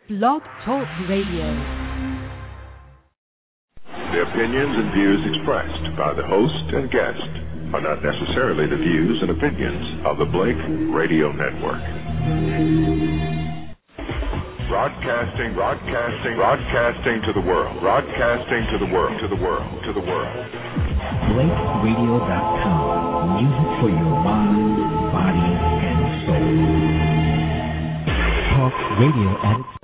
Blog Talk Radio. The opinions and views expressed by the host and guest are not necessarily the views and opinions of the Blake Radio Network. Broadcasting to the world. BlakeRadio.com. Music for your mind, body, and soul. Talk radio at its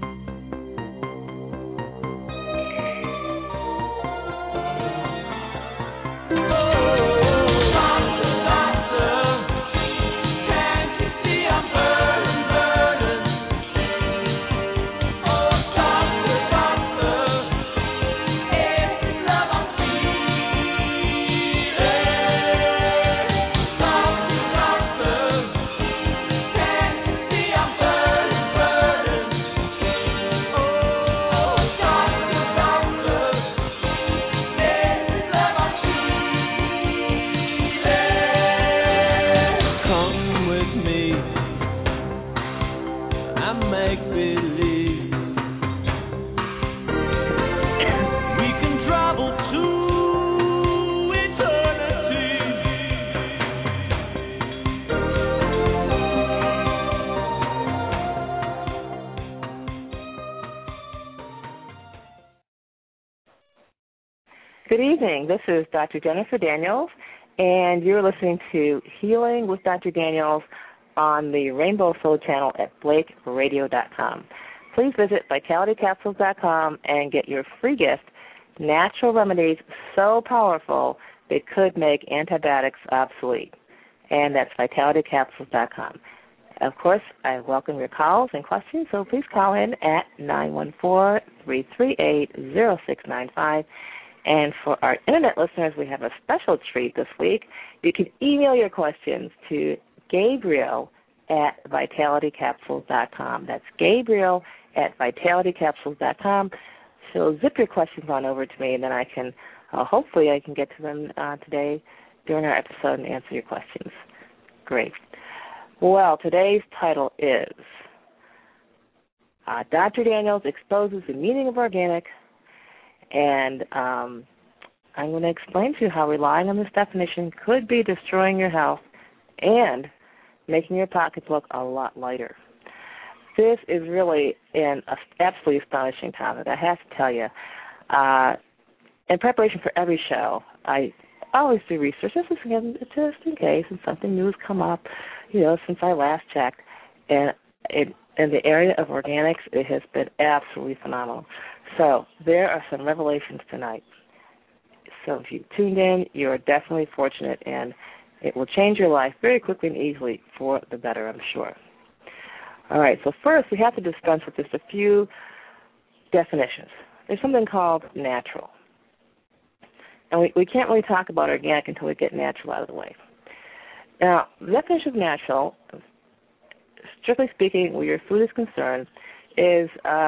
Good evening. This is Dr. Jennifer Daniels, and you're listening to Healing with Dr. Daniels on the Rainbow Soul channel at BlakeRadio.com. Please visit VitalityCapsules.com and get your free gift, Natural Remedies So Powerful They Could Make Antibiotics Obsolete. And that's VitalityCapsules.com. Of course, I welcome your calls and questions, so please call in at 914-338-0695. And for our Internet listeners, we have a special treat this week. You can email your questions to Gabriel at VitalityCapsules.com. That's Gabriel at VitalityCapsules.com. So zip your questions on over to me, and then I can, hopefully I can get to them today during our episode and answer your questions. Great. Well, today's title is Dr. Daniels Exposes the Meaning of Organic, and I'm going to explain to you how relying on this definition could be destroying your health and making your pocketbook a lot lighter. This is really an absolutely astonishing topic, I have to tell you. In preparation for every show, I always do research, just in case, and something new has come up, since I last checked. And in the area of organics, it has been absolutely phenomenal. So there are some revelations tonight. So if you tuned in, you're definitely fortunate, and it will change your life very quickly and easily for the better, I'm sure. All right, so first we have to dispense with just a few definitions. There's something called natural. And we can't really talk about organic until we get natural out of the way. Now, the definition of natural, strictly speaking, where your food is concerned, is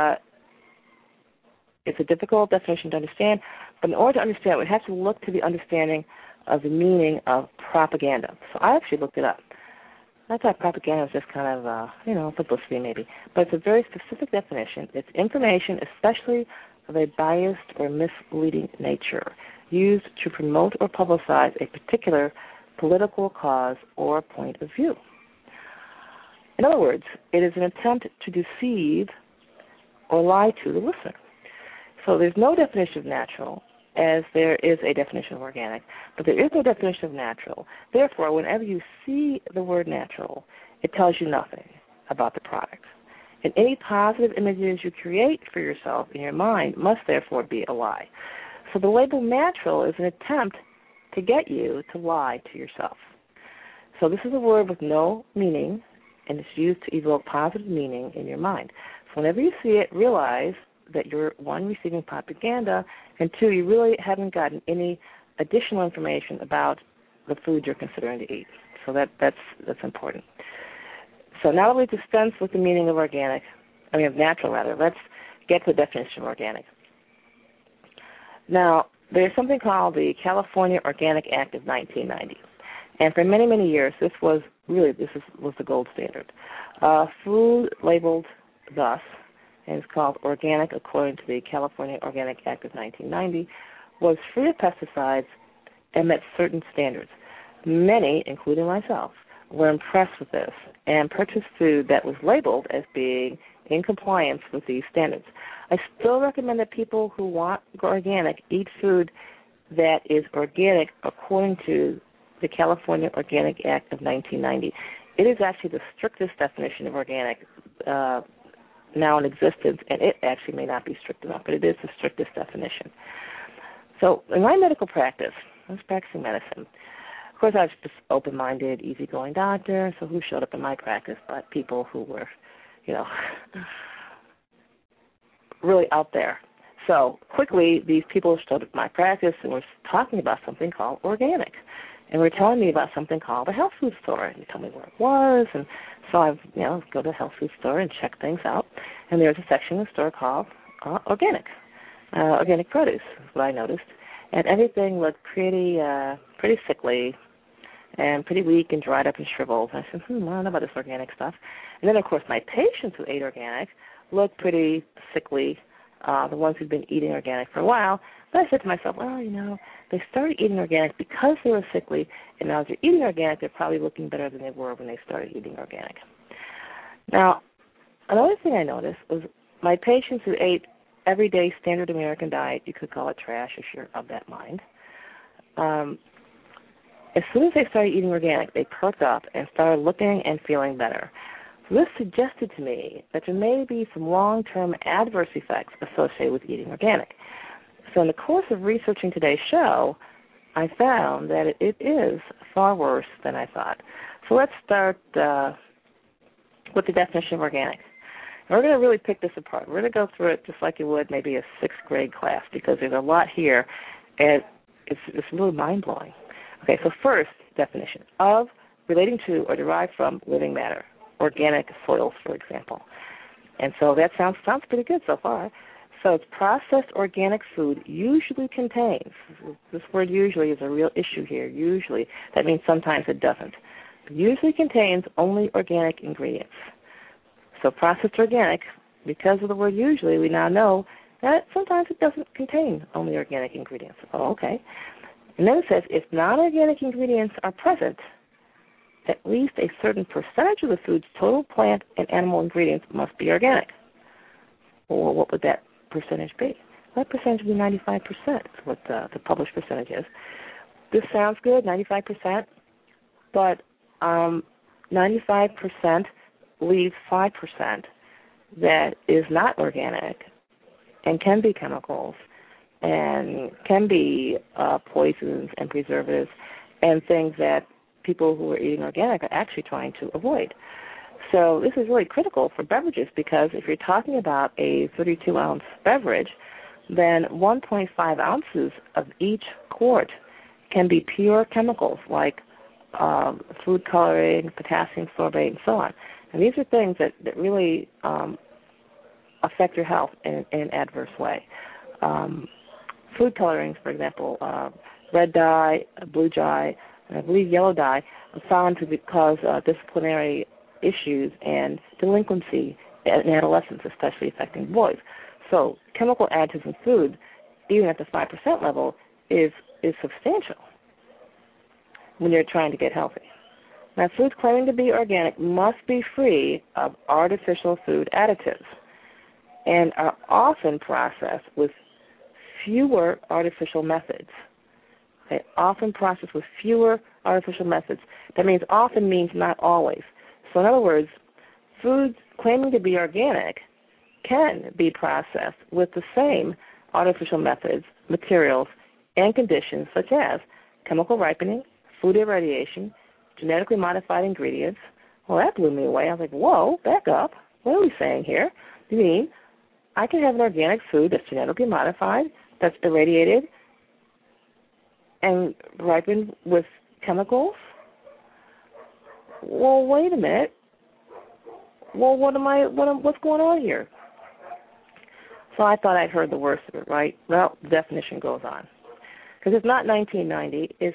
it's a difficult definition to understand, but in order to understand it, we have to look to the understanding of the meaning of propaganda. So I actually looked it up. I thought propaganda was just kind of, publicity maybe, but it's a very specific definition. It's information, especially of a biased or misleading nature, used to promote or publicize a particular political cause or point of view. In other words, it is an attempt to deceive or lie to the listener. So there's no definition of natural, as there is a definition of organic, but there is no definition of natural. Therefore, whenever you see the word natural, it tells you nothing about the product. And any positive images you create for yourself in your mind must therefore be a lie. So the label natural is an attempt to get you to lie to yourself. So this is a word with no meaning, and it's used to evoke positive meaning in your mind. So whenever you see it, realize that you're, one, receiving propaganda, and two, you really haven't gotten any additional information about the food you're considering to eat. So that's important. So now that we've dispensed with the meaning of of natural, let's get to the definition of organic. Now, there's something called the California Organic Act of 1990. And for many, many years, this was the gold standard. Food labeled thus and it's called Organic according to the California Organic Act of 1990, was free of pesticides and met certain standards. Many, including myself, were impressed with this and purchased food that was labeled as being in compliance with these standards. I still recommend that people who want organic eat food that is organic according to the California Organic Act of 1990. It is actually the strictest definition of organic now in existence, and it actually may not be strict enough, but it is the strictest definition. So in my medical practice, I was practicing medicine. Of course, I was just open-minded, easygoing doctor, so who showed up in my practice but people who were, really out there. So quickly, these people showed up in my practice and were talking about something called organic. And were telling me about something called a health food store. And they told me where it was. And so I, go to the health food store and check things out. And there's a section in the store called organic produce, is what I noticed. And everything looked pretty sickly and pretty weak and dried up and shriveled. And I said, I don't know about this organic stuff. And then, of course, my patients who ate organic looked pretty sickly, the ones who'd been eating organic for a while. But I said to myself, they started eating organic because they were sickly, and now as they're eating organic, they're probably looking better than they were when they started eating organic. Now, another thing I noticed was my patients who ate everyday standard American diet, you could call it trash if you're of that mind, as soon as they started eating organic, they perked up and started looking and feeling better. So this suggested to me that there may be some long-term adverse effects associated with eating organic. So in the course of researching today's show, I found that it is far worse than I thought. So let's start with the definition of organic. And we're going to really pick this apart. We're going to go through it just like you would maybe a sixth grade class because there's a lot here, and it's really mind-blowing. Okay, so first definition of relating to or derived from living matter, organic soils, for example. And so that sounds pretty good so far. So it's processed organic food usually contains, this word usually is a real issue here, usually. That means sometimes it doesn't. It usually contains only organic ingredients. So processed organic, because of the word usually, we now know that sometimes it doesn't contain only organic ingredients. Oh, okay. And then it says if non-organic ingredients are present, at least a certain percentage of the food's total plant and animal ingredients must be organic. Well, what would that percentage be? That percentage would be 95%, is what the published percentage is. This sounds good, 95%, but 95% leaves 5% that is not organic and can be chemicals and can be poisons and preservatives and things that people who are eating organic are actually trying to avoid. So this is really critical for beverages because if you're talking about a 32-ounce beverage, then 1.5 ounces of each quart can be pure chemicals like food coloring, potassium sorbate, and so on. And these are things that really affect your health in an adverse way. Food colorings, for example, red dye, blue dye, and I believe yellow dye, are found to cause disciplinary issues and delinquency in adolescence, especially affecting boys. So chemical additives in food, even at the 5% level, is substantial when you're trying to get healthy. Now, foods claiming to be organic must be free of artificial food additives and are often processed with fewer artificial methods. Okay, often processed with fewer artificial methods. That means often means not always. So in other words, foods claiming to be organic can be processed with the same artificial methods, materials, and conditions such as chemical ripening, food irradiation, genetically modified ingredients. Well, that blew me away. I was like, whoa, back up. What are we saying here? You mean I can have an organic food that's genetically modified, that's irradiated, and ripened with chemicals? Well, wait a minute. Well, what's going on here? So I thought I'd heard the worst of it, right? Well, the definition goes on. Because it's not 1990, it's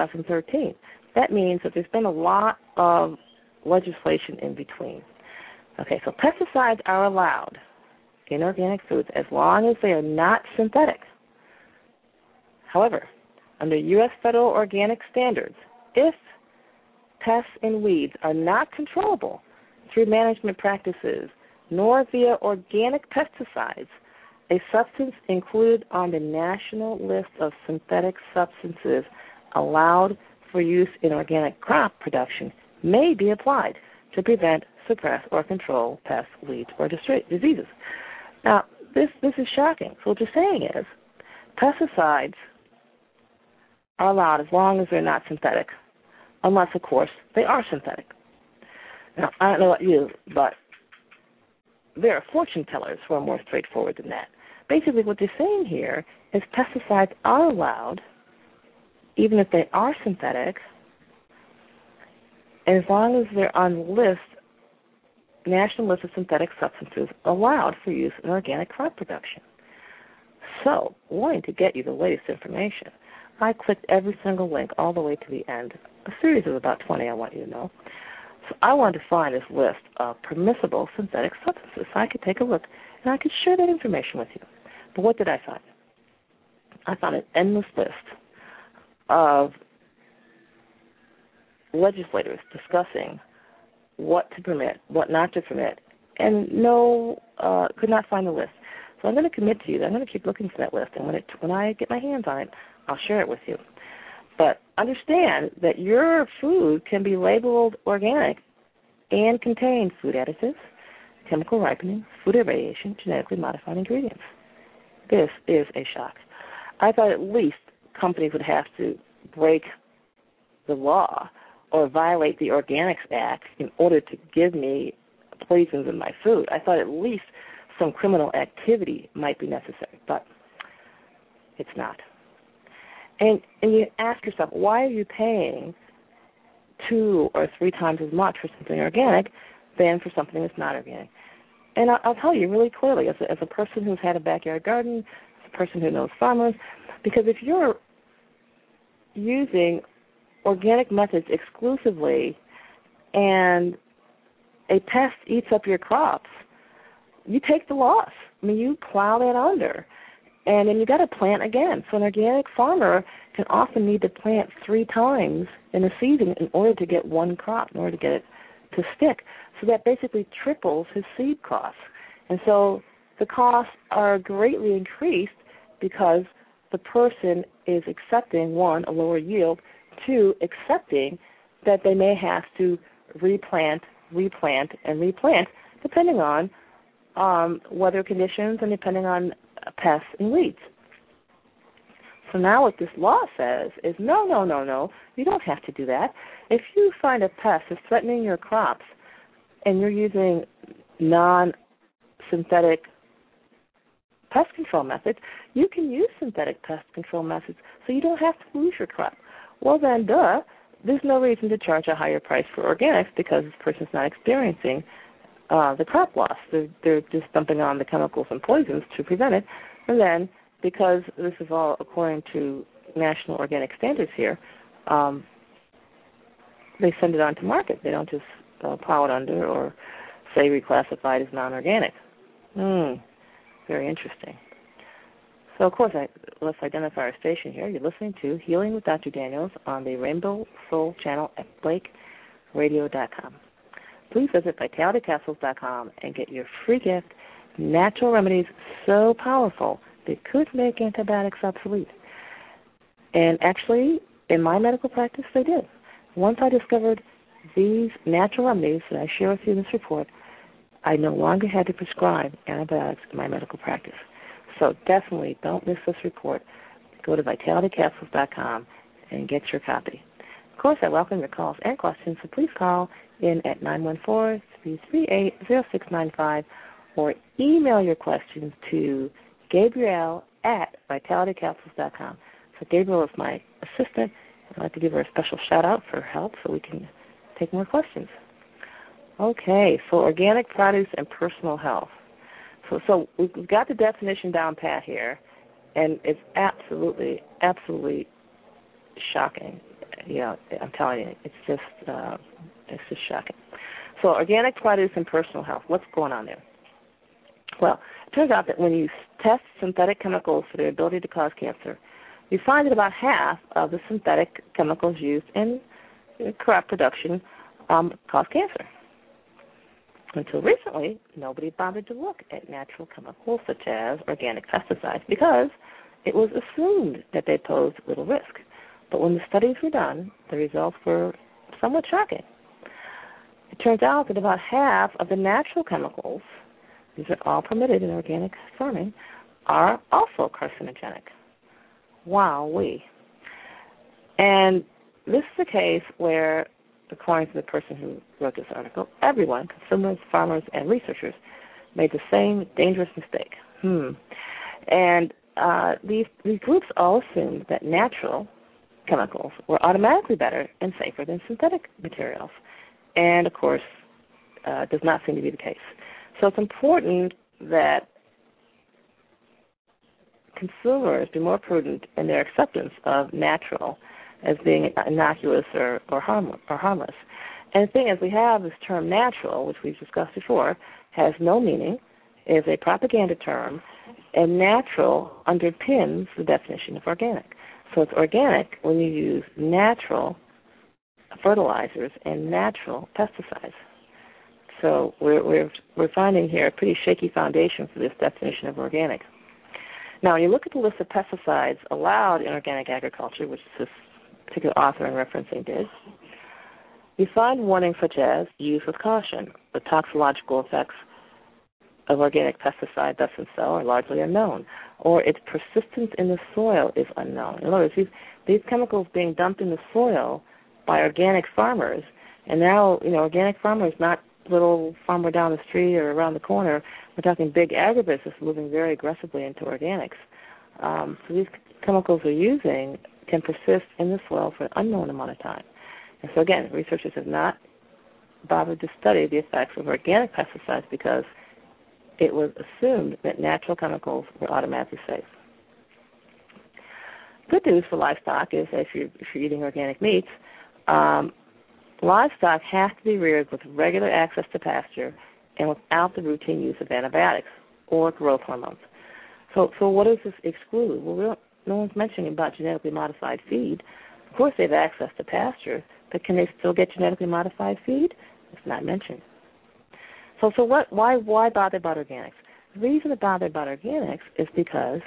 2013. That means that there's been a lot of legislation in between. Okay, so pesticides are allowed in organic foods as long as they are not synthetic. However, under U.S. federal organic standards, if pests and weeds are not controllable through management practices nor via organic pesticides, a substance included on the national list of synthetic substances allowed for use in organic crop production may be applied to prevent, suppress, or control pests, weeds, or diseases. Now, this is shocking. So what you're saying is pesticides are allowed as long as they're not synthetic, unless, of course, they are synthetic. Now, I don't know about you, but there are fortune tellers who are more straightforward than that. Basically, what they're saying here is pesticides are allowed, even if they are synthetic, as long as they're on the list, national list of synthetic substances allowed for use in organic crop production. So, wanting to get you the latest information, I clicked every single link all the way to the end, a series of about 20, I want you to know. So I wanted to find this list of permissible synthetic substances so I could take a look and I could share that information with you. But what did I find? I found an endless list of legislators discussing what to permit, what not to permit, and could not find the list. So I'm going to commit to you that I'm going to keep looking for that list, and when I get my hands on it, I'll share it with you. But understand that your food can be labeled organic and contain food additives, chemical ripening, food irradiation, genetically modified ingredients. This is a shock. I thought at least companies would have to break the law or violate the Organics Act in order to give me poisons in my food. I thought at least some criminal activity might be necessary, but it's not. And you ask yourself, why are you paying 2 or 3 times as much for something organic than for something that's not organic? And I'll tell you really clearly, as a person who's had a backyard garden, as a person who knows farmers, because if you're using organic methods exclusively and a pest eats up your crops, you take the loss. I mean, you plow that under, and then you got to plant again. So an organic farmer can often need to plant 3 times in a season in order to get one crop, in order to get it to stick. So that basically triples his seed costs. And so the costs are greatly increased because the person is accepting, 1, a lower yield, 2, accepting that they may have to replant, and replant, depending on weather conditions and depending on pests and weeds. So now what this law says is no, you don't have to do that. If you find a pest that's threatening your crops and you're using non-synthetic pest control methods, you can use synthetic pest control methods so you don't have to lose your crop. Well then, there's no reason to charge a higher price for organics because this person's not experiencing the crop loss. They're just dumping on the chemicals and poisons to prevent it. And then, because this is all according to national organic standards here, they send it on to market. They don't just plow it under or say reclassified as non-organic. Very interesting. So, of course, let's identify our station here. You're listening to Healing with Dr. Daniels on the Rainbow Soul channel at BlakeRadio.com. Please visit VitalityCapsules.com and get your free gift, Natural Remedies So Powerful They Could Make Antibiotics Obsolete. And actually, in my medical practice, they did. Once I discovered these natural remedies that I share with you in this report, I no longer had to prescribe antibiotics in my medical practice. So definitely don't miss this report. Go to VitalityCapsules.com and get your copy. Of course, I welcome your calls and questions, so please call in at 914-338-0695 or email your questions to Gabrielle at VitalityCapsules.com. So Gabrielle is my assistant. I'd like to give her a special shout-out for her help so we can take more questions. Okay, so organic produce and personal health. So we've got the definition down pat here, and it's absolutely shocking. You know, I'm telling you, it's just shocking. So organic produce and personal health, what's going on there? Well, it turns out that when you test synthetic chemicals for their ability to cause cancer, you find that about half of the synthetic chemicals used in crop production cause cancer. Until recently, nobody bothered to look at natural chemicals such as organic pesticides because it was assumed that they posed little risk. But when the studies were done, the results were somewhat shocking. It turns out that about half of the natural chemicals, these are all permitted in organic farming, are also carcinogenic. Wowee. And this is a case where, according to the person who wrote this article, everyone, consumers, farmers, and researchers, made the same dangerous mistake. And these groups all assumed that natural chemicals were automatically better and safer than synthetic materials. And, of course, does not seem to be the case. So it's important that consumers be more prudent in their acceptance of natural as being innocuous or harmless. And the thing is, we have this term natural, which we've discussed before, has no meaning, is a propaganda term, and natural underpins the definition of organic. So it's organic when you use natural fertilizers and natural pesticides. So we're finding here a pretty shaky foundation for this definition of organic. Now, when you look at the list of pesticides allowed in organic agriculture, which this particular author I'm referencing did, you find warnings such as use with caution. The toxicological effects of organic pesticide thus and so are largely unknown, or its persistence in the soil is unknown. In other words, these chemicals being dumped in the soil by organic farmers, and now, organic farmers, not little farmer down the street or around the corner. We're talking big agribusiness moving very aggressively into organics. So these chemicals they're using can persist in the soil for an unknown amount of time. And so again, researchers have not bothered to study the effects of organic pesticides because it was assumed that natural chemicals were automatically safe. Good news for livestock is if you're eating organic meats, livestock have to be reared with regular access to pasture and without the routine use of antibiotics or growth hormones. So what does this exclude? Well, no one's mentioning about genetically modified feed. Of course, they have access to pasture, but can they still get genetically modified feed? It's not mentioned. So why bother about organics? The reason to bother about organics is because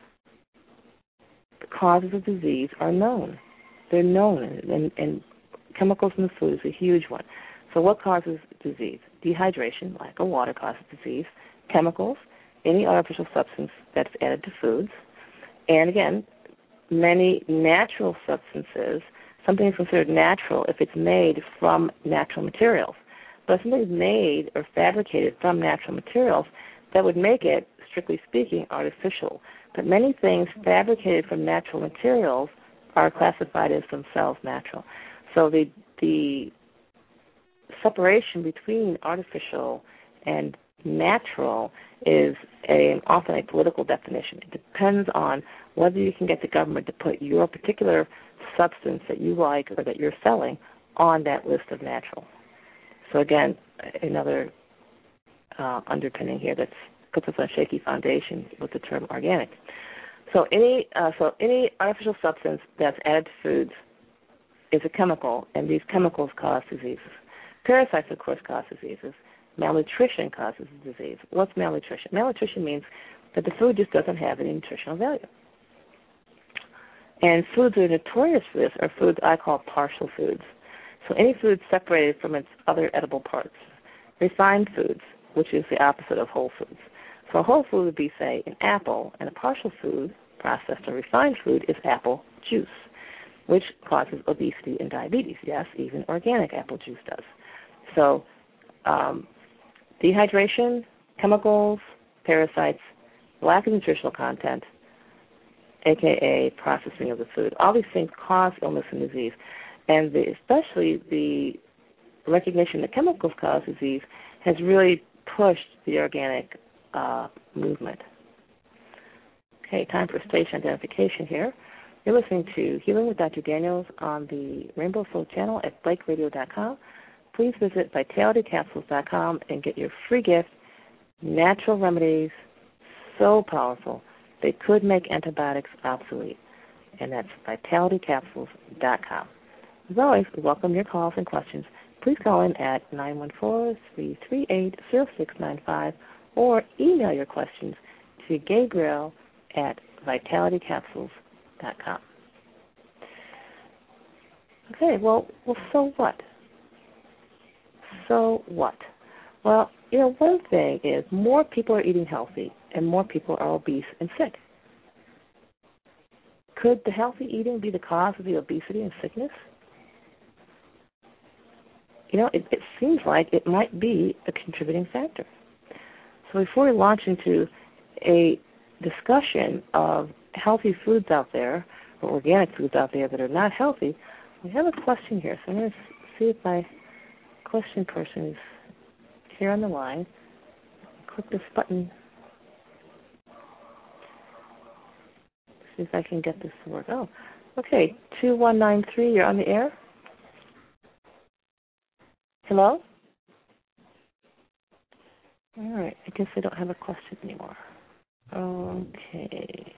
the causes of disease are known. They're known, and chemicals in the food is a huge one. So what causes disease? Dehydration, lack of water, causes disease. Chemicals, any artificial substance that's added to foods. And again, many natural substances, something is considered natural if it's made from natural materials. But if something is made or fabricated from natural materials, that would make it, strictly speaking, artificial. But many things fabricated from natural materials are classified as themselves natural. So the separation between artificial and natural is often a political definition. It depends on whether you can get the government to put your particular substance that you like or that you're selling on that list of natural. So again, another underpinning here that puts us on a shaky foundation with the term organic. So any artificial substance that's added to foods is a chemical, and these chemicals cause diseases. Parasites, of course, cause diseases. Malnutrition causes disease. What's malnutrition? Malnutrition means that the food just doesn't have any nutritional value. And foods that are notorious for this are foods I call partial foods. So any food separated from its other edible parts. Refined foods, which is the opposite of whole foods. So a whole food would be, say, an apple, and a partial food, processed or refined food, is apple juice, which causes obesity and diabetes. Yes, even organic apple juice does. So dehydration, chemicals, parasites, lack of nutritional content, a.k.a. processing of the food. All these things cause illness and disease. And especially the recognition that chemicals cause disease has really pushed the organic movement. Okay, time for station identification here. You're listening to Healing with Dr. Daniels on the Rainbow Soul channel at BlakeRadio.com. please visit vitalitycapsules.com and get your free gift, Natural Remedies, so powerful they could make antibiotics obsolete. And that's vitalitycapsules.com. As always, we welcome your calls and questions. Please call in at 914-338-0695 or email your questions to Gabriel at vitalitycapsules.com. Okay, well, so what? So what? Well, one thing is more people are eating healthy and more people are obese and sick. Could the healthy eating be the cause of the obesity and sickness? It seems like it might be a contributing factor. So before we launch into a discussion of healthy foods out there, or organic foods out there that are not healthy, we have a question here. So I'm going to see if my question person is here on the line. Click this button. See if I can get this to work. Oh, okay. 2193, you're on the air. Hello? All right. I guess I don't have a question anymore. Okay.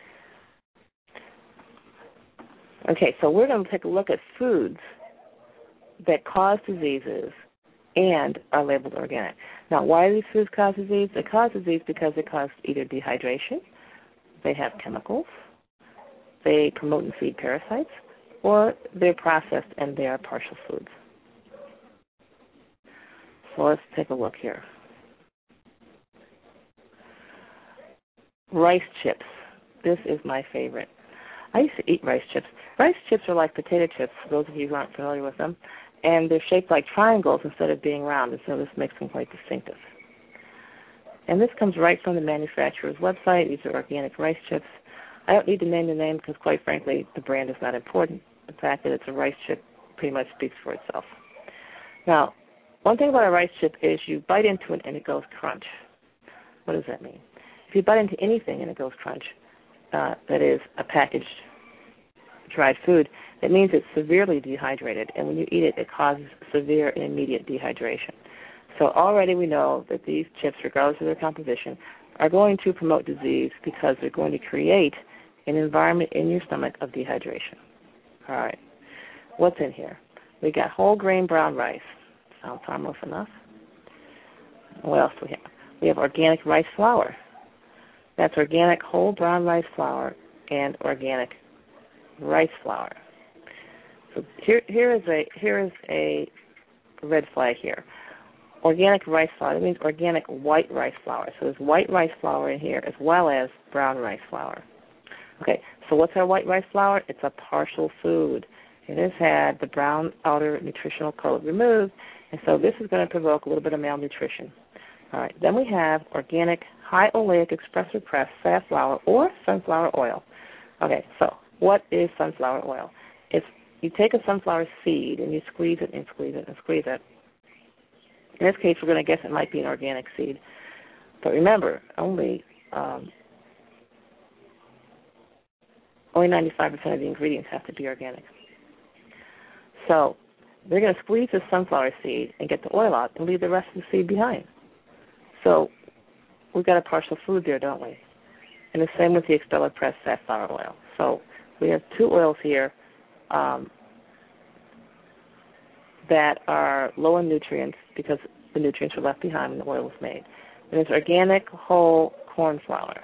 Okay, so we're going to take a look at foods that cause diseases and are labeled organic. Now, why do these foods cause disease? They cause disease because they cause either dehydration, they have chemicals, they promote and feed parasites, or they're processed and they are partial foods. So let's take a look here. Rice chips. This is my favorite. I used to eat rice chips. Rice chips are like potato chips, for those of you who aren't familiar with them, and they're shaped like triangles instead of being round, and so this makes them quite distinctive. And this comes right from the manufacturer's website. These are organic rice chips. I don't need to name the name because, quite frankly, the brand is not important. The fact that it's a rice chip pretty much speaks for itself. Now, one thing about a rice chip is you bite into it and it goes crunch. What does that mean? If you bite into anything and it goes crunch, that is a packaged dried food, it means it's severely dehydrated, and when you eat it, it causes severe and immediate dehydration. So already we know that these chips, regardless of their composition, are going to promote disease because they're going to create an environment in your stomach of dehydration. All right. What's in here? We got whole grain brown rice. Sounds harmless enough. What else do we have? We have organic rice flour. That's organic whole brown rice flour and organic rice flour. So here is a red flag here. Organic rice flour, that means organic white rice flour. So there's white rice flour in here as well as brown rice flour. Okay, so what's our white rice flour? It's a partial food. It has had the brown outer nutritional coat removed, and so this is going to provoke a little bit of malnutrition. All right, then we have organic high oleic espresso pressed safflower or sunflower oil. Okay, so what is sunflower oil? It's you take a sunflower seed and you squeeze it and squeeze it and squeeze it. In this case, we're going to guess it might be an organic seed. But remember, only 95% of the ingredients have to be organic. So they're going to squeeze the sunflower seed and get the oil out and leave the rest of the seed behind. So we've got a partial food there, don't we? And the same with the expeller pressed safflower oil. So we have two oils here that are low in nutrients because the nutrients were left behind when the oil was made. And it's organic whole corn flour.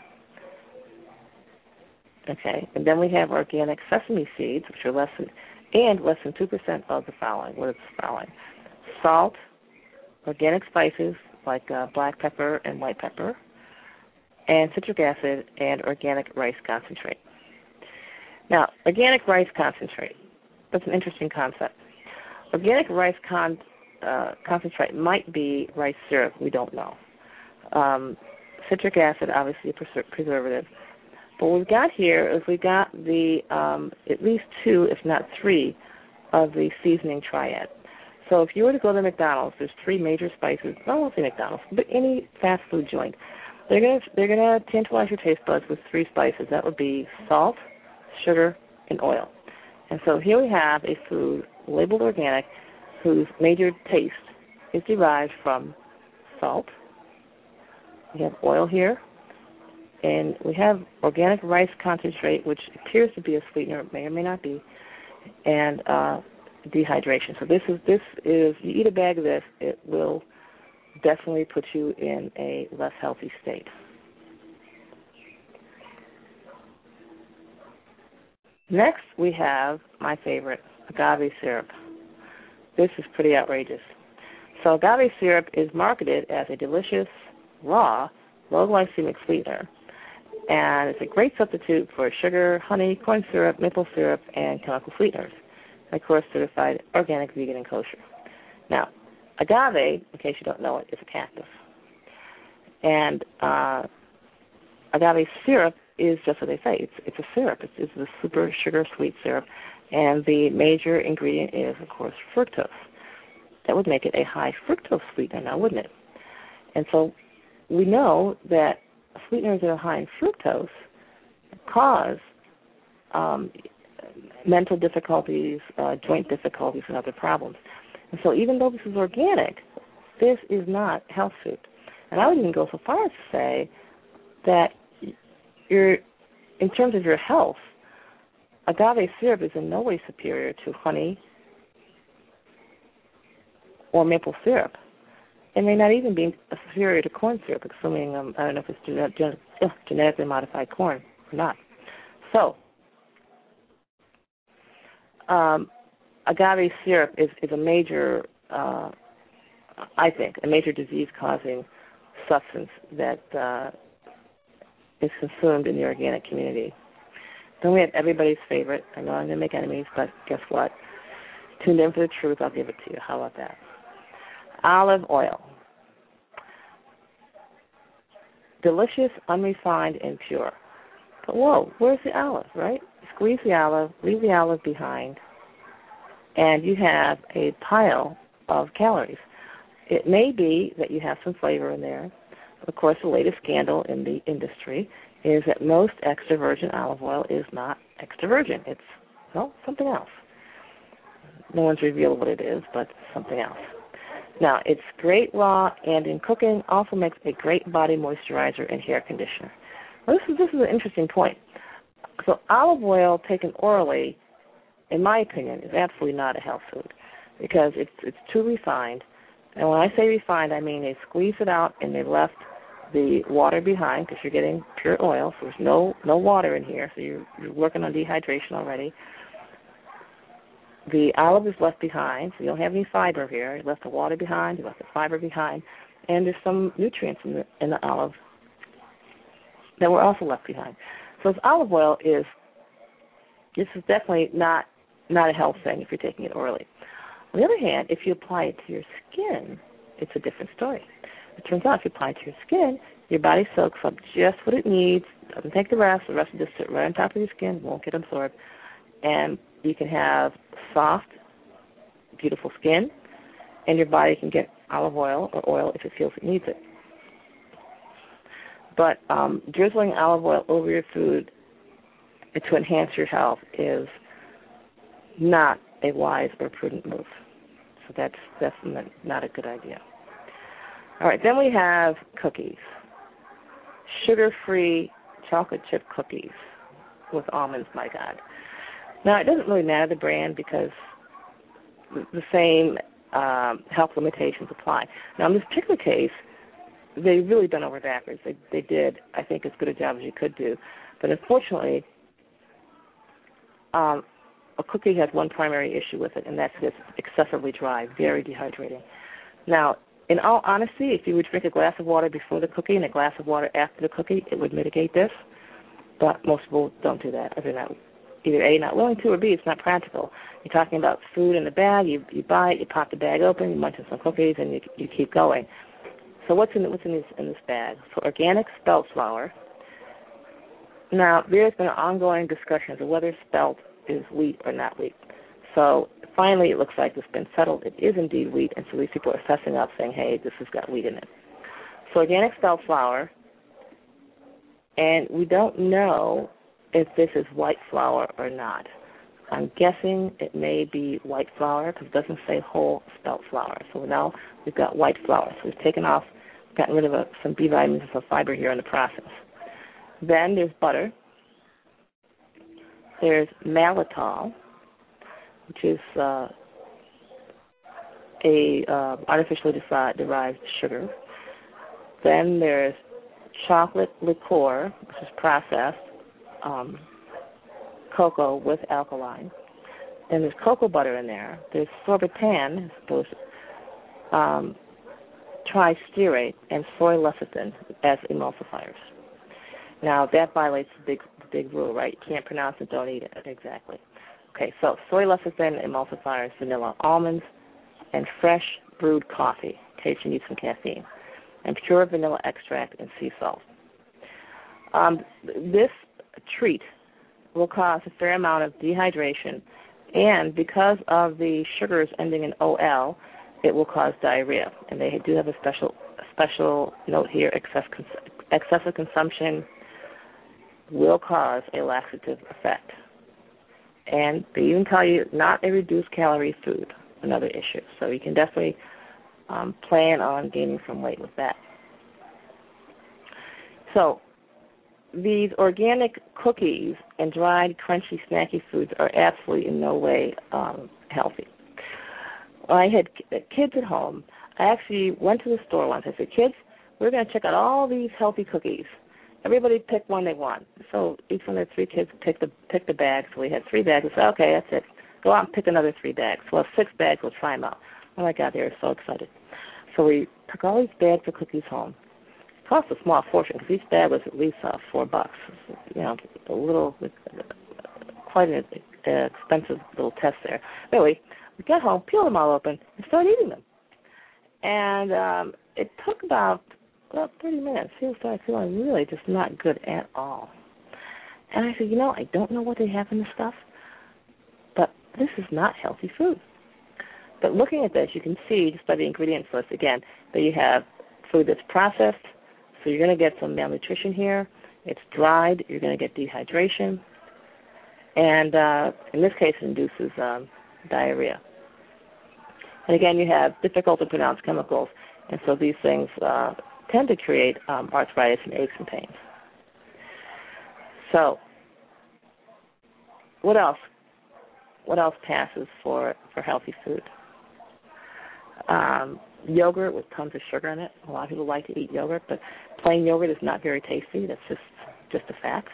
Okay, and then we have organic sesame seeds, which are less than 2% of the following. What is the following? Salt, organic spices like black pepper and white pepper, and citric acid, and organic rice concentrate. Now, organic rice concentrate, that's an interesting concept. Organic rice concentrate might be rice syrup. We don't know. Citric acid, obviously a preservative. But what we've got here is we've got the at least two, if not three, of the seasoning triad. So if you were to go to McDonald's, there's three major spices. I won't say McDonald's, but any fast food joint. They're gonna tantalize your taste buds with three spices. That would be salt, sugar, and oil. And so here we have a food labeled organic whose major taste is derived from salt. We have oil here, and we have organic rice concentrate, which appears to be a sweetener, may or may not be, and dehydration. So this is you eat a bag of this, it will definitely put you in a less healthy state. Next, we have my favorite, agave syrup. This is pretty outrageous. So agave syrup is marketed as a delicious, raw, low-glycemic sweetener, and it's a great substitute for sugar, honey, corn syrup, maple syrup, and chemical sweeteners. And of course, certified organic, vegan, and kosher. Now, agave, in case you don't know it, is a cactus. And agave syrup is just what they say. It's a syrup. It's a super sugar sweet syrup, and the major ingredient is, of course, fructose. That would make it a high fructose sweetener now, wouldn't it? And so we know that sweeteners that are high in fructose cause mental difficulties, joint difficulties, and other problems. And so even though this is organic, this is not health food. And I would even go so far as to say that in terms of your health, agave syrup is in no way superior to honey or maple syrup. It may not even be superior to corn syrup, assuming, I don't know if it's genetically modified corn or not. So, agave syrup is a major, I think, a major disease-causing substance that is consumed in the organic community. Then we have everybody's favorite. I know I'm going to make enemies, but guess what? Tuned in for the truth, I'll give it to you. How about that? Olive oil. Delicious, unrefined, and pure. But whoa, where's the olive, right? Squeeze the olive, leave the olive behind, and you have a pile of calories. It may be that you have some flavor in there. Of course, the latest scandal in the industry is that most extra virgin olive oil is not extra virgin. It's, well, something else. No one's revealed what it is, but something else. Now, it's great raw, and in cooking also makes a great body moisturizer and hair conditioner. Well, this is an interesting point. So olive oil taken orally, in my opinion, is absolutely not a health food because it's too refined. And when I say refined, I mean they squeeze it out and they left the water behind because you're getting pure oil, so there's no water in here, so you're working on dehydration already. The olive is left behind, so you don't have any fiber here. You left the water behind, you left the fiber behind, and there's some nutrients in the olive that were also left behind. So this olive oil this is definitely not a health thing if you're taking it orally. On the other hand, if you apply it to your skin, it's a different story. It turns out if you apply it to your skin, your body soaks up just what it needs, doesn't take the rest will just sit right on top of your skin, won't get absorbed, and you can have soft, beautiful skin, and your body can get olive oil or oil if it feels it needs it. But drizzling olive oil over your food to enhance your health is not a wise or prudent move. So that's not a good idea. All right, then we have cookies. Sugar-free chocolate chip cookies with almonds, my God. Now, it doesn't really matter the brand because the same health limitations apply. Now, in this particular case, they really bent over backwards. They did, I think, as good a job as you could do. But unfortunately, a cookie has one primary issue with it, and that's it's excessively dry, very dehydrating. Now, in all honesty, if you would drink a glass of water before the cookie and a glass of water after the cookie, it would mitigate this. But most people don't do that. They're not, either A, not willing to, or B, it's not practical. You're talking about food in the bag. You buy it, you pop the bag open, you munch on some cookies, and you keep going. So what's in this bag? So organic spelt flour. Now, there's been an ongoing discussion as to whether spelt is wheat or not wheat. So finally it looks like it's been settled. It is indeed wheat, and so these people are fessing up saying, hey, this has got wheat in it. So organic spelt flour, and we don't know if this is white flour or not. I'm guessing it may be white flour because it doesn't say whole spelt flour. So now we've got white flour. So we've gotten rid of some B vitamins and some fiber here in the process. Then there's butter. There's maltitol, which is artificially derived sugar. Then there's chocolate liqueur, which is processed cocoa with alkaline. Then there's cocoa butter in there. There's sorbitan, tristearate, and soy lecithin as emulsifiers. Now, that violates the big rule, right? You can't pronounce it, don't eat it. Exactly. Okay, so soy lecithin emulsifiers, vanilla almonds, and fresh brewed coffee, in case you need some caffeine, and pure vanilla extract and sea salt. This treat will cause a fair amount of dehydration, and because of the sugars ending in OL, it will cause diarrhea. And they do have a special note here: excessive consumption will cause a laxative effect. And they even tell you not a reduced calorie food, another issue. So you can definitely plan on gaining some weight with that. So these organic cookies and dried, crunchy, snacky foods are absolutely in no way healthy. When I had kids at home, I actually went to the store once. I said, kids, we're going to check out all these healthy cookies. Everybody pick one they want. So each one of the 3 kids picked the bag. So we had 3 bags. I said, okay, that's it. Go out and pick another 3 bags. So we'll have 6 bags. We'll try them out. Oh, my God, they were so excited. So we took all these bags of cookies home. It cost a small fortune because each bag was at least $4. You know, quite an expensive little test there. Anyway, we got home, peeled them all open, and started eating them. And it took about 30 minutes. People started feeling really just not good at all. And I said, I don't know what they have in this stuff, but this is not healthy food. But looking at this, you can see just by the ingredients list, again, that you have food that's processed, so you're going to get some malnutrition here. It's dried, you're going to get dehydration. And in this case, it induces diarrhea. And again, you have difficult to pronounce chemicals, and so these things tend to create arthritis and aches and pains. So, what else? What else passes for healthy food? Yogurt with tons of sugar in it. A lot of people like to eat yogurt, but plain yogurt is not very tasty. That's just a fact.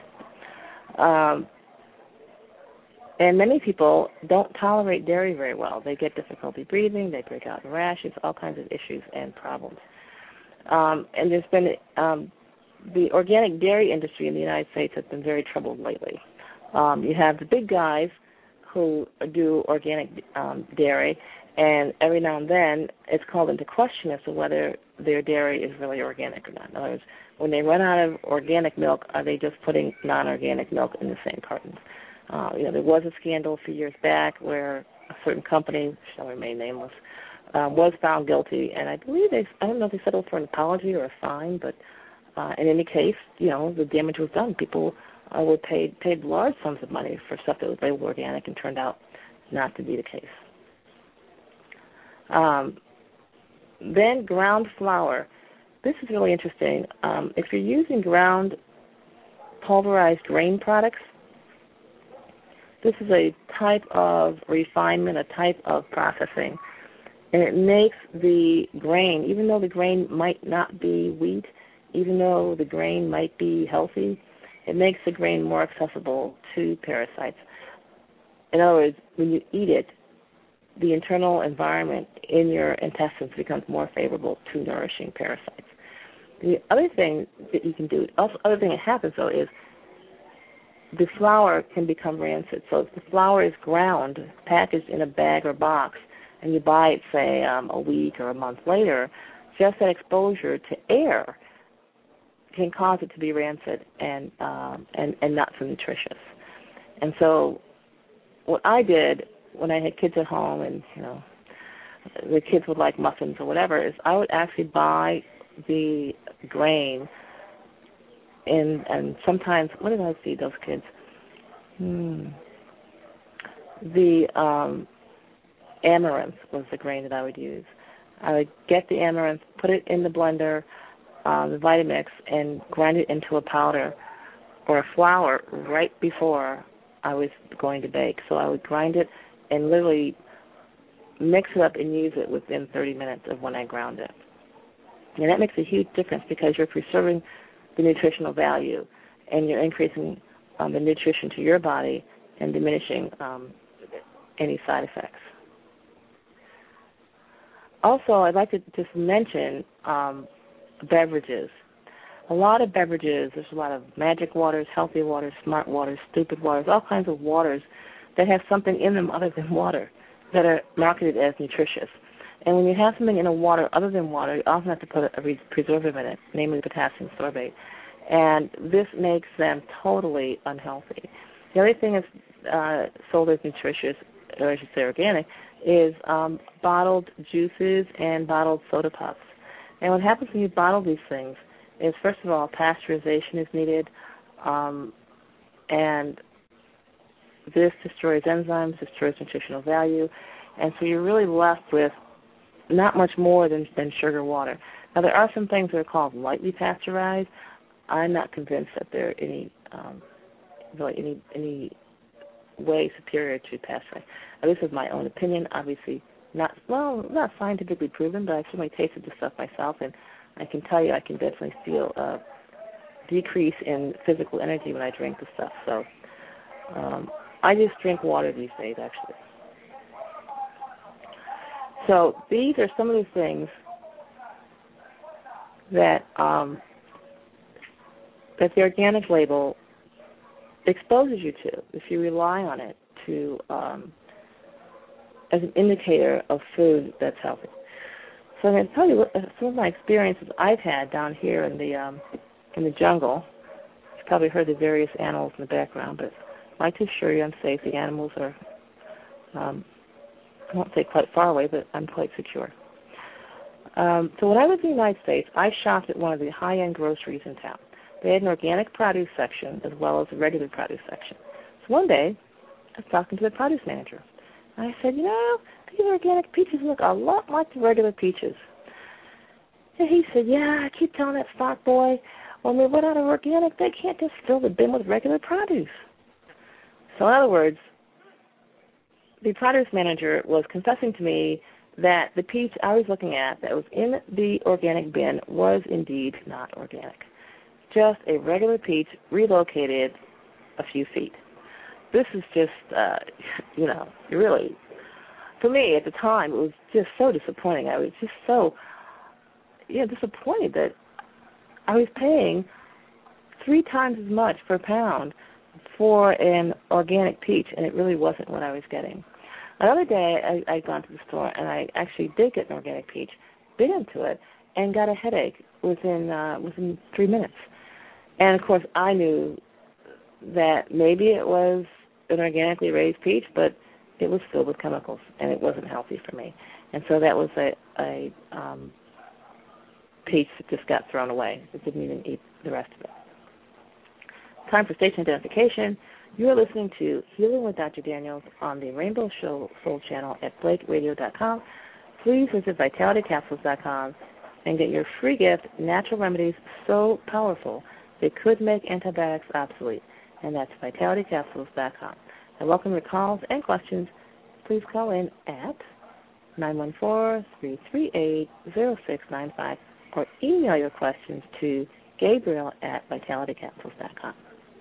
And many people don't tolerate dairy very well. They get difficulty breathing, they break out in rashes, all kinds of issues and problems. And there's been the organic dairy industry in the United States has been very troubled lately. You have the big guys who do organic dairy, and every now and then it's called into question as to whether their dairy is really organic or not. In other words, when they run out of organic milk, are they just putting non-organic milk in the same cartons? There was a scandal a few years back where a certain company, shall remain nameless, was found guilty, and I believe I don't know if they settled for an apology or a fine, but in any case, the damage was done. People were paid large sums of money for stuff that was labeled organic and turned out not to be the case. Then ground flour. This is really interesting. If you're using ground pulverized grain products, this is a type of refinement, a type of processing, and it makes the grain, even though the grain might not be wheat, even though the grain might be healthy, it makes the grain more accessible to parasites. In other words, when you eat it, the internal environment in your intestines becomes more favorable to nourishing parasites. The other thing that you can do, other thing that happens though, is the flour can become rancid. So if the flour is ground, packaged in a bag or box, and you buy it, say, a week or a month later, just that exposure to air can cause it to be rancid and not so nutritious. And so what I did when I had kids at home and, the kids would like muffins or whatever, is I would actually buy the grain and sometimes, what did I feed those kids? the amaranth was the grain that I would use. I would get the amaranth, put it in the blender, the Vitamix, and grind it into a powder or a flour right before I was going to bake. So I would grind it and literally mix it up and use it within 30 minutes of when I ground it. And that makes a huge difference because you're preserving the nutritional value and you're increasing the nutrition to your body and diminishing any side effects. Also, I'd like to just mention beverages. A lot of beverages, there's a lot of magic waters, healthy waters, smart waters, stupid waters, all kinds of waters that have something in them other than water that are marketed as nutritious. And when you have something in a water other than water, you often have to put a preservative in it, namely potassium sorbate. And this makes them totally unhealthy. The other thing that's sold as nutritious, or I should say organic, is bottled juices and bottled soda pops. And what happens when you bottle these things is, first of all, pasteurization is needed, and this destroys enzymes, destroys nutritional value, and so you're really left with not much more than sugar water. Now, there are some things that are called lightly pasteurized. I'm not convinced that they're any way superior to pasteurized. Now, this is my own opinion, obviously not scientifically proven, but I've certainly tasted the stuff myself, and I can tell you I can definitely feel a decrease in physical energy when I drink the stuff. So I just drink water these days, actually. So these are some of the things that that the organic label exposes you to if you rely on it to as an indicator of food that's healthy. So I'm going to tell you some of my experiences I've had down here in the jungle. You've probably heard the various animals in the background, but I'd like to assure you I'm safe. The animals are, I won't say quite far away, but I'm quite secure. So when I was in the United States, I shopped at one of the high-end groceries in town. They had an organic produce section as well as a regular produce section. So one day, I was talking to the produce manager. And I said, these organic peaches look a lot like the regular peaches. And he said, yeah, I keep telling that stock boy, when we run out of organic, they can't just fill the bin with regular produce. So in other words, the produce manager was confessing to me that the peach I was looking at that was in the organic bin was indeed not organic. Just a regular peach relocated a few feet. This is just, really, for me at the time, it was just so disappointing. I was just so, disappointed that I was paying 3 times as much per pound for an organic peach, and it really wasn't what I was getting. Another day, I'd gone to the store, and I actually did get an organic peach, bit into it, and got a headache within 3 minutes. And, of course, I knew that maybe it was an organically raised peach, but it was filled with chemicals, and it wasn't healthy for me. And so that was a peach that just got thrown away. I didn't even eat the rest of it. Time for station identification. You are listening to Healing with Dr. Daniels on the Rainbow Soul channel at BlakeRadio.com. Please visit VitalityCapsules.com and get your free gift, Natural Remedies So Powerful They Could Make Antibiotics Obsolete, and that's VitalityCapsules.com. I welcome your calls and questions. Please call in at 914-338-0695 or email your questions to Gabriel at VitalityCapsules.com.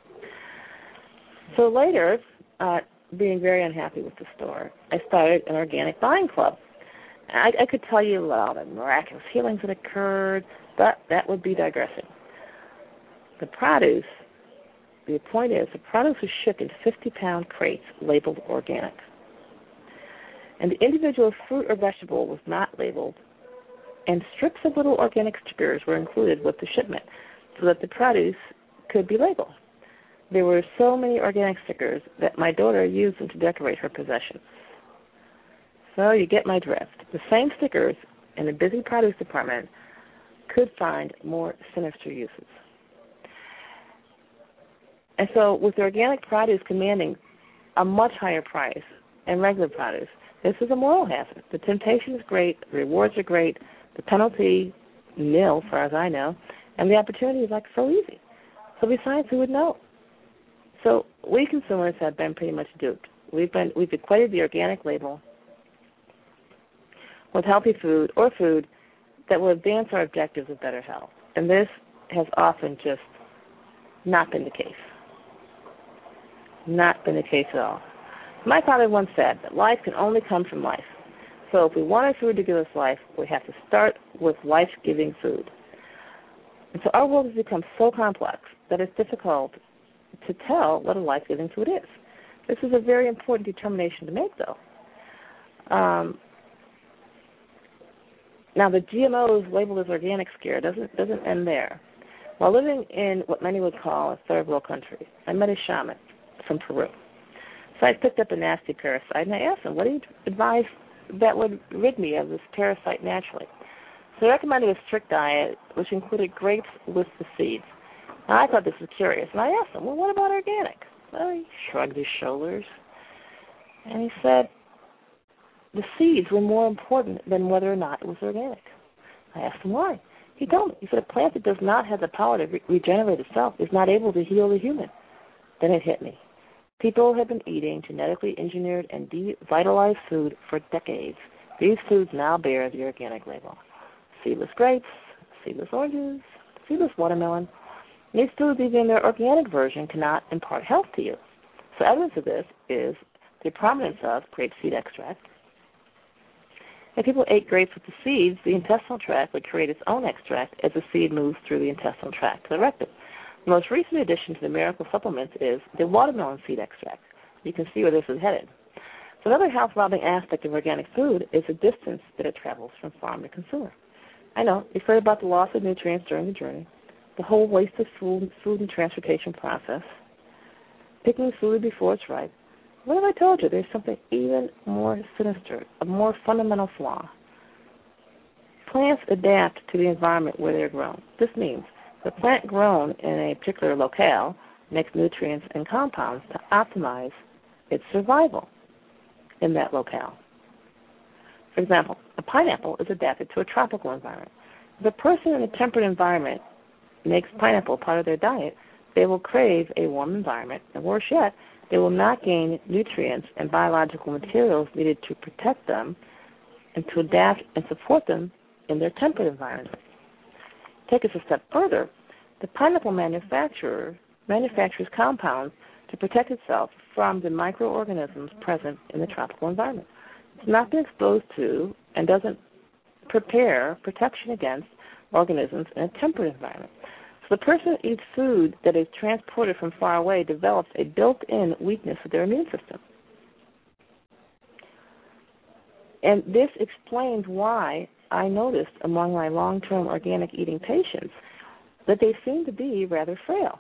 So later, being very unhappy with the store, I started an organic buying club. I could tell you all the miraculous healings that occurred, but that would be digressing. The point is, the produce was shipped in 50-pound crates labeled organic. And the individual fruit or vegetable was not labeled, and strips of little organic stickers were included with the shipment so that the produce could be labeled. There were so many organic stickers that my daughter used them to decorate her possessions. So you get my drift. The same stickers in the busy produce department could find more sinister uses. And so with the organic produce commanding a much higher price and regular produce. This is a moral hazard. The temptation is great, the rewards are great, the penalty nil, as far as I know, and the opportunity is like so easy. So besides, who would know? So we consumers have been pretty much duped. We've equated the organic label with healthy food or food that will advance our objectives of better health. And this has often just not been the case. Not been the case at all. My father once said that life can only come from life. So if we want our food to give us life, we have to start with life-giving food. And so our world has become so complex that it's difficult to tell what a life-giving food is. This is a very important determination to make, though. Now, the GMOs labeled as organic scare doesn't end there. While living in what many would call a third world country, I met a shaman from Peru. So I picked up a nasty parasite, and I asked him, what do you advise that would rid me of this parasite naturally? So he recommended a strict diet, which included grapes with the seeds. Now, I thought this was curious, and I asked him, well, what about organic? Well, he shrugged his shoulders, and he said the seeds were more important than whether or not it was organic. I asked him why. He told me. He said a plant that does not have the power to regenerate itself is not able to heal the human. Then it hit me. People have been eating genetically engineered and devitalized food for decades. These foods now bear the organic label. Seedless grapes, seedless oranges, seedless watermelon. These foods, even in their organic version, cannot impart health to you. So evidence of this is the prominence of grapeseed extract. If people ate grapes with the seeds, the intestinal tract would create its own extract as the seed moves through the intestinal tract to the rectum. The most recent addition to the miracle supplements is the watermelon seed extract. You can see where this is headed. So another health-robbing aspect of organic food is the distance that it travels from farm to consumer. I know, you've heard about the loss of nutrients during the journey, the whole waste of food and transportation process, picking food before it's ripe. What have I told you? There's something even more sinister, a more fundamental flaw. Plants adapt to the environment where they're grown. This means the plant grown in a particular locale makes nutrients and compounds to optimize its survival in that locale. For example, a pineapple is adapted to a tropical environment. If a person in a temperate environment makes pineapple part of their diet, they will crave a warm environment, and worse yet, they will not gain nutrients and biological materials needed to protect them and to adapt and support them in their temperate environment. Take us a step further. The pineapple manufacturers compounds to protect itself from the microorganisms present in the tropical environment. It's not been exposed to and doesn't prepare protection against organisms in a temperate environment. So the person who eats food that is transported from far away develops a built-in weakness of their immune system. And this explains why I noticed among my long-term organic eating patients that they seem to be rather frail.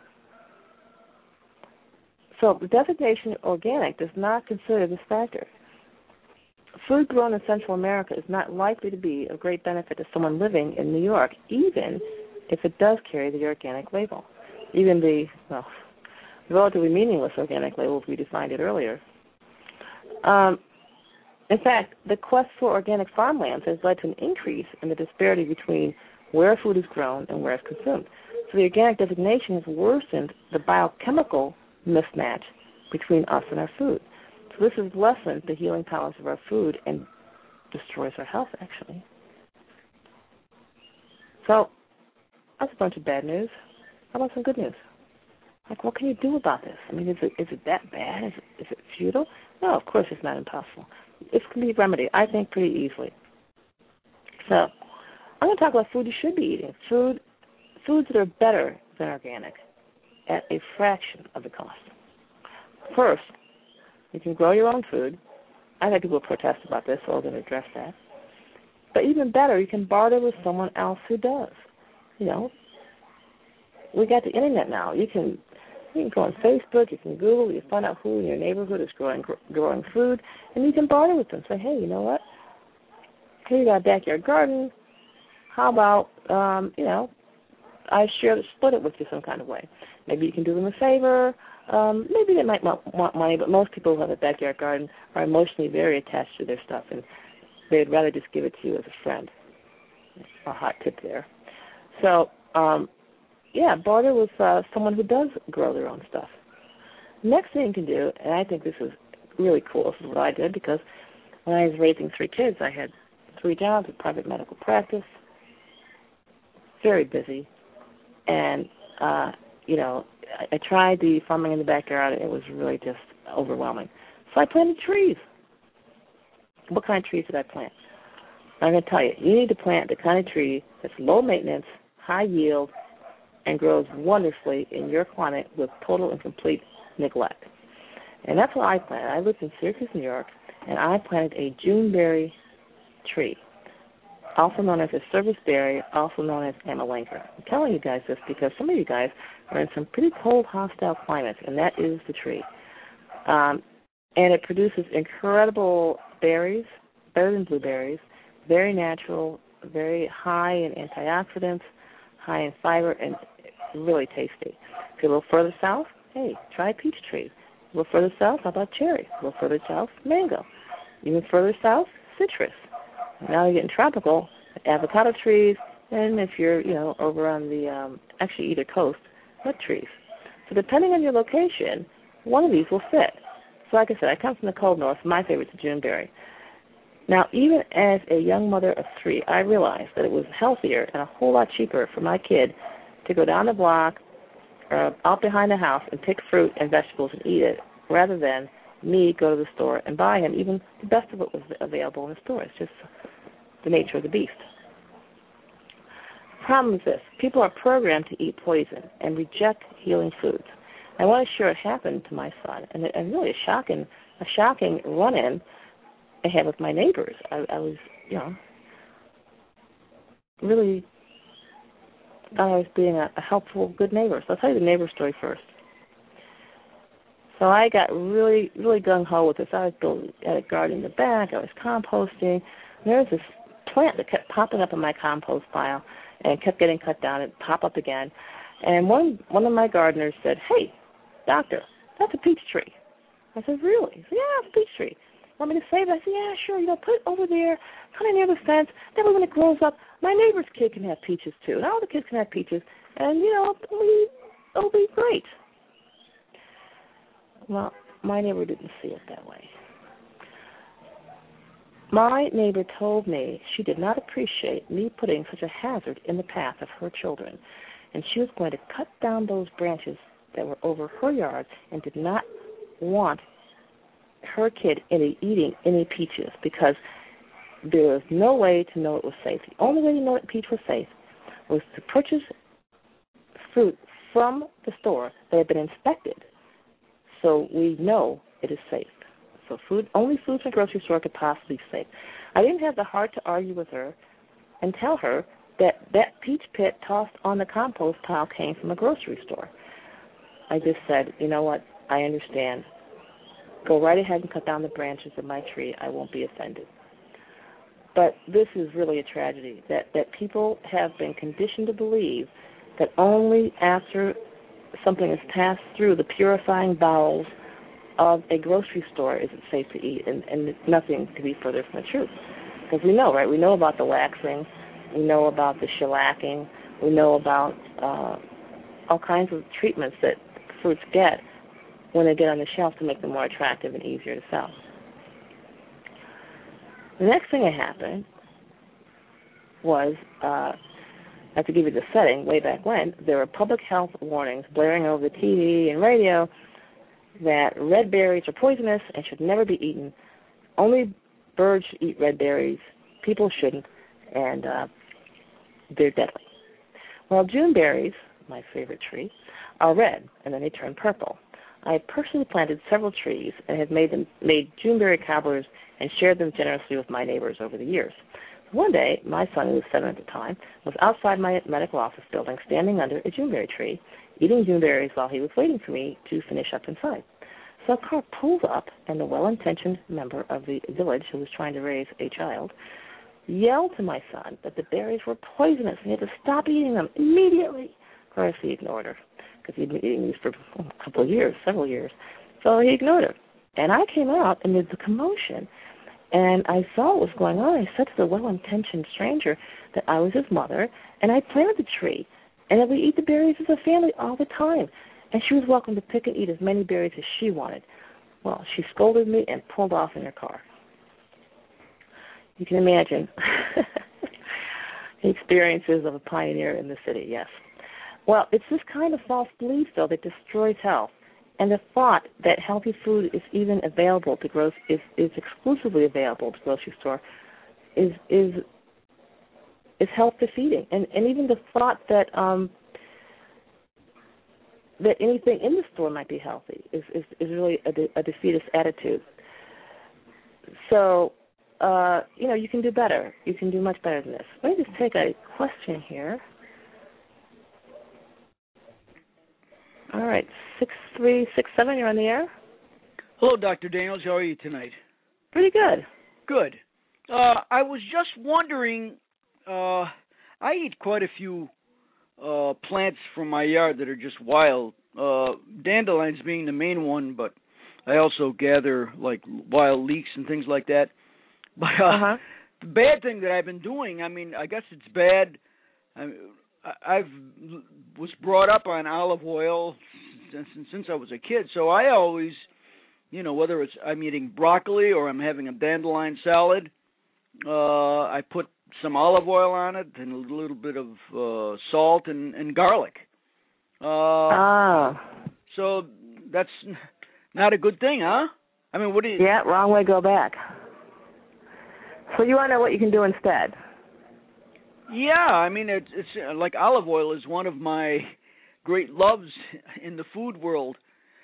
So the designation organic does not consider this factor. Food grown in Central America is not likely to be of great benefit to someone living in New York, even if it does carry the organic label. Even the relatively meaningless organic labels we defined it earlier. In fact, the quest for organic farmlands has led to an increase in the disparity between where food is grown and where it's consumed. So the organic designation has worsened the biochemical mismatch between us and our food. So this has lessened the healing powers of our food and destroys our health, actually. So that's a bunch of bad news. How about some good news? Like, what can you do about this? I mean, is it that bad? Is it futile? No, of course it's not impossible. It can be remedied, I think, pretty easily. So I'm going to talk about food you should be eating, foods that are better than organic at a fraction of the cost. First, you can grow your own food. I've had people protest about this, so I'm going to address that. But even better, you can barter with someone else who does. You know, we got the internet now. You can go on Facebook, you can Google, you find out who in your neighborhood is growing food, and you can barter with them. Say, hey, you know what? Here you got a backyard garden. How about, I split it with you some kind of way. Maybe you can do them a favor. Maybe they might want money, but most people who have a backyard garden are emotionally very attached to their stuff, and they'd rather just give it to you as a friend. A hot tip there. So, barter with someone who does grow their own stuff. Next thing you can do, and I think this is really cool, this is what I did, because when I was raising 3 kids, I had 3 jobs, a private medical practice, very busy, and, I tried the farming in the backyard, and it was really just overwhelming. So I planted trees. What kind of trees did I plant? I'm going to tell you, you need to plant the kind of tree that's low maintenance, high yield, and grows wonderfully in your climate with total and complete neglect. And that's what I planted. I lived in Syracuse, New York, and I planted a Juneberry tree, also known as a service berry, also known as Amelanker. I'm telling you guys this because some of you guys are in some pretty cold, hostile climates, and that is the tree. And it produces incredible berries, better than blueberries, very natural, very high in antioxidants, high in fiber, and really tasty. If you're a little further south, hey, try peach trees. A little further south, how about cherries? A little further south, mango. Even further south, citrus. Now you're getting tropical, avocado trees, and if you're, over on the, either coast, nut trees. So depending on your location, one of these will fit. So like I said, I come from the cold north. My favorite's the Juneberry. Now, even as a young mother of 3, I realized that it was healthier and a whole lot cheaper for my kid to go down the block or out behind the house and pick fruit and vegetables and eat it, rather than me go to the store and buy him even the best of what was available in the store. It's just the nature of the beast. The problem is this. People are programmed to eat poison and reject healing foods. I want to share what happened to my son, and really a shocking run-in I had with my neighbors. I was, really thought I was being a helpful, good neighbor. So I'll tell you the neighbor story first. So I got really, really gung-ho with this. I was building a garden in the back. I was composting. And there was this plant that kept popping up in my compost pile and kept getting cut down and pop up again. And one of my gardeners said, "Hey, doctor, that's a peach tree." I said, "Really?" He said, "Yeah, it's a peach tree. Want me to save it?" I said, "Yeah, sure. Put it over there, kind of near the fence. That way when it grows up, my neighbor's kid can have peaches too. And all the kids can have peaches. And, it'll be great." Well, my neighbor didn't see it that way. My neighbor told me she did not appreciate me putting such a hazard in the path of her children, and she was going to cut down those branches that were over her yard and did not want her kid eating any peaches because there was no way to know it was safe. The only way to know that peach was safe was to purchase fruit from the store that had been inspected so we know it is safe. So only food from the grocery store could possibly be safe. I didn't have the heart to argue with her and tell her that peach pit tossed on the compost pile came from a grocery store. I just said, "You know what, I understand. Go right ahead and cut down the branches of my tree. I won't be offended." But this is really a tragedy, that people have been conditioned to believe that only after something is passed through the purifying bowels of a grocery store is it safe to eat, and nothing could be further from the truth. Because we know, right? We know about the waxing. We know about the shellacking. We know about all kinds of treatments that fruits get when they get on the shelf to make them more attractive and easier to sell. The next thing that happened was, I have to give you the setting, way back when, there were public health warnings blaring over the TV and radio that red berries are poisonous and should never be eaten. Only birds should eat red berries. People shouldn't, and they're deadly. Well, Juneberries, my favorite tree, are red, and then they turn purple. I personally planted several trees and have made Juneberry cobblers and shared them generously with my neighbors over the years. One day, my son, who was 7 at the time, was outside my medical office building standing under a Juneberry tree, eating Juneberries while he was waiting for me to finish up inside. So a car pulled up, and the well-intentioned member of the village who was trying to raise a child yelled to my son that the berries were poisonous and he had to stop eating them immediately. Of course, he ignored her. because he'd been eating these for a couple of years, several years. So he ignored her. And I came out amid the commotion, and I saw what was going on. I said to the well-intentioned stranger that I was his mother, and I planted the tree, and that we eat the berries as a family all the time. And she was welcome to pick and eat as many berries as she wanted. Well, she scolded me and pulled off in her car. You can imagine the experiences of a pioneer in the city, yes. Well, it's this kind of false belief, though, that destroys health. And the thought that healthy food is even available to is exclusively available to grocery store is health defeating. And even the thought that that anything in the store might be healthy is really a defeatist attitude. So you can do better. You can do much better than this. Let me just take a question here. All right, 6367, you're on the air. Hello, Dr. Daniels. How are you tonight? Pretty good. Good. I was just wondering, I eat quite a few plants from my yard that are just wild. Dandelions being the main one, but I also gather like wild leeks and things like that. But the bad thing that I've been doing, I mean, I guess it's bad. I was brought up on olive oil since I was a kid, so I always, whether I'm eating broccoli or I'm having a dandelion salad, I put some olive oil on it and a little bit of salt and garlic. So that's not a good thing, huh? I mean, what do you... Yeah, wrong way, go back. So you want to know what you can do instead? Yeah, I mean, it's like olive oil is one of my great loves in the food world.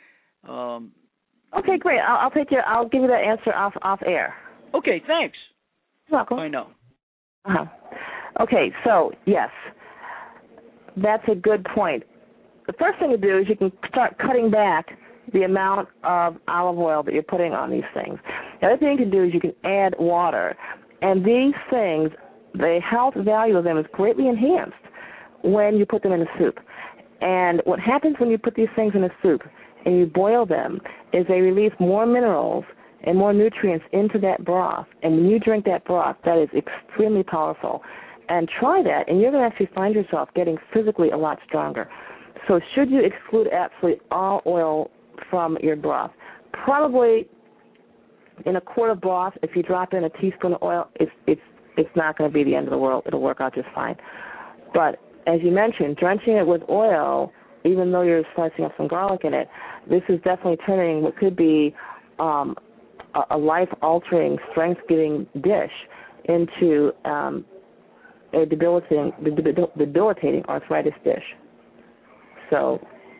Okay, great. I'll give you that answer off air. Okay, thanks. You're welcome. I know. Okay, so yes, that's a good point. The first thing to do is you can start cutting back the amount of olive oil that you're putting on these things. The other thing you can do is you can add water, and these things, the health value of them is greatly enhanced when you put them in a soup. And what happens when you put these things in a soup and you boil them is they release more minerals and more nutrients into that broth. And when you drink that broth, that is extremely powerful. And try that, and you're going to actually find yourself getting physically a lot stronger. So should you exclude absolutely all oil from your broth? Probably in a quart of broth, if you drop in a teaspoon of oil, it's not going to be the end of the world. It'll work out just fine. But as you mentioned, drenching it with oil, even though you're slicing up some garlic in it, this is definitely turning what could be a life-altering, strength-giving dish into a debilitating arthritis dish. So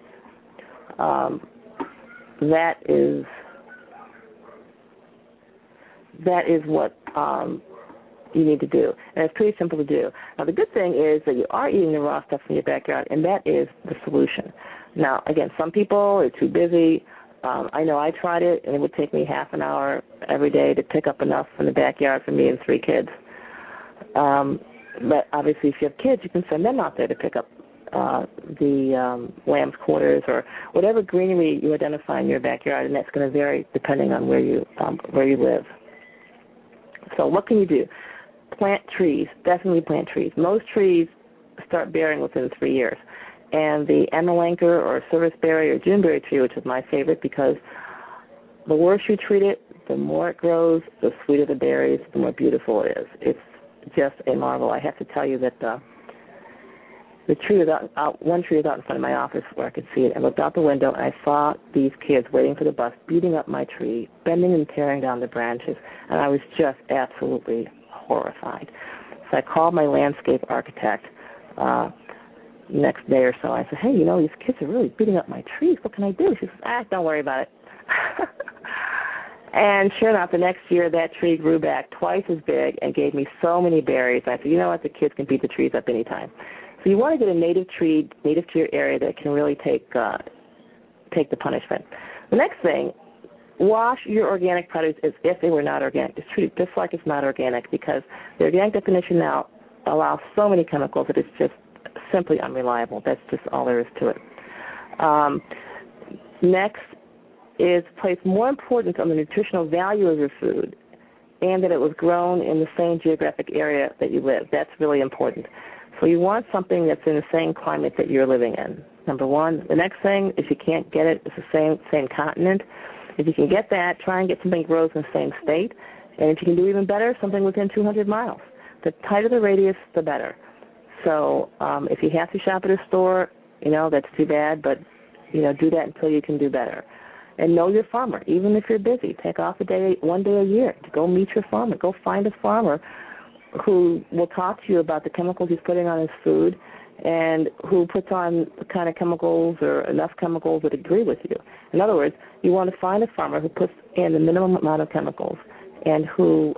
that is what you need to do. And it's pretty simple to do. Now, the good thing is that you are eating the raw stuff from your backyard, and that is the solution. Now, again, some people are too busy. I know I tried it, and it would take me half an hour every day to pick up enough from the backyard for me and 3 kids. But obviously, if you have kids, you can send them out there to pick up the lamb's quarters or whatever greenery you identify in your backyard, and that's going to vary depending on where you live. So what can you do? Plant trees. Definitely plant trees. Most trees start bearing within 3 years. And the Amelanker or serviceberry or Juneberry tree, which is my favorite because the worse you treat it, the more it grows, the sweeter the berries, the more beautiful it is. It's just a marvel. I have to tell you that the tree was one tree was out in front of my office where I could see it. I looked out the window and I saw these kids waiting for the bus, beating up my tree, bending and tearing down the branches, and I was just absolutely horrified. So I called my landscape architect next day or so. I said, hey, these kids are really beating up my trees. What can I do? She says, don't worry about it. And sure enough, the next year that tree grew back twice as big and gave me so many berries. I said, you know what, the kids can beat the trees up anytime. So you want to get a native tree, native to your area that can really take the punishment. The next thing, wash your organic produce as if they were not organic. Just treat it just like it's not organic because the organic definition now allows so many chemicals that it's just simply unreliable. That's just all there is to it. Next is place more importance on the nutritional value of your food and that it was grown in the same geographic area that you live. That's really important. So you want something that's in the same climate that you're living in, number one. The next thing, if you can't get it, it's the same continent. If you can get that, try and get something that grows in the same state. And if you can do even better, something within 200 miles. The tighter the radius, the better. So if you have to shop at a store, that's too bad, but, do that until you can do better. And know your farmer. Even if you're busy, take off one day a year to go meet your farmer. Go find a farmer who will talk to you about the chemicals he's putting on his food and who puts on the kind of chemicals or enough chemicals that agree with you. In other words, you want to find a farmer who puts in the minimum amount of chemicals and who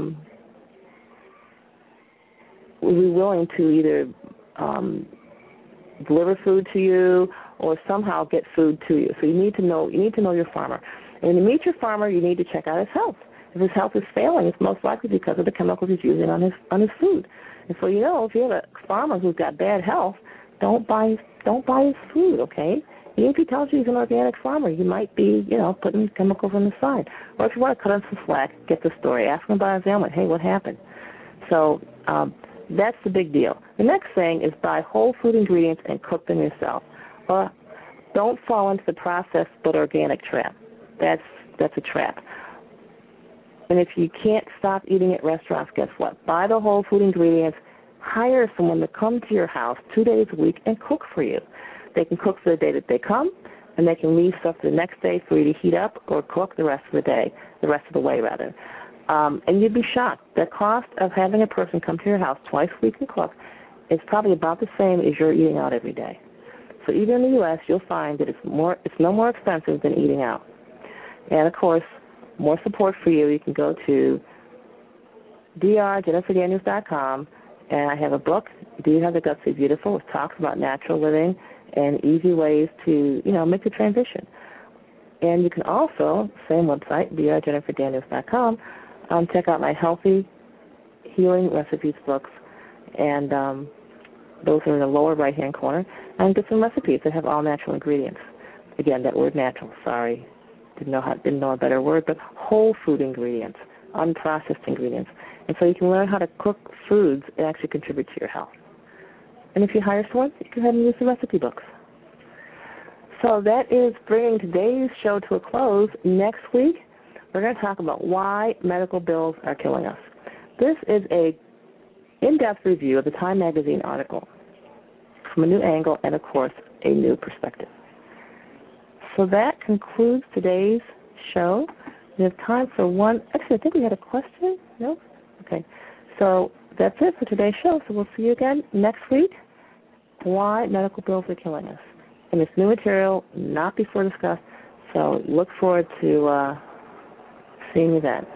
will be willing to either deliver food to you or somehow get food to you. So you need to know your farmer. And when you meet your farmer, you need to check out his health. If his health is failing, it's most likely because of the chemicals he's using on his food. And so if you have a farmer who's got bad health, don't buy his food, okay? Even if he tells you he's an organic farmer, he might be, putting chemicals on the side. Or if you want to cut him some slack, get the story. Ask him about his ailment. Hey, what happened? So that's the big deal. The next thing is buy whole food ingredients and cook them yourself. Don't fall into the processed but organic trap. That's a trap. And if you can't stop eating at restaurants, guess what? Buy the whole food ingredients. Hire someone to come to your house 2 days a week and cook for you. They can cook for the day that they come, and they can leave stuff for the next day for you to heat up or cook the rest of the way. And you'd be shocked. The cost of having a person come to your house twice a week and cook is probably about the same as you're eating out every day. So even in the U.S., you'll find that it's no more expensive than eating out. And, of course, more support for you. You can go to drjenniferdaniels.com, and I have a book, Do You Have the Guts to Be Beautiful, which talks about natural living and easy ways to, make the transition. And you can also, same website, drjenniferdaniels.com, check out my Healthy Healing Recipes books, and those are in the lower right-hand corner, and get some recipes that have all natural ingredients. Again, that word natural, sorry. Didn't know a better word, but whole food ingredients, unprocessed ingredients. And so you can learn how to cook foods that actually contribute to your health. And if you hire someone, you can have them use the recipe books. So that is bringing today's show to a close. Next week, we're going to talk about why medical bills are killing us. This is a in-depth review of the Time Magazine article from a new angle and, of course, a new perspective. So that concludes today's show. We have time for one. Actually, I think we had a question. No? Okay. So that's it for today's show. So we'll see you again next week. Why medical bills are killing us. And it's new material, not before discussed. So look forward to seeing you then.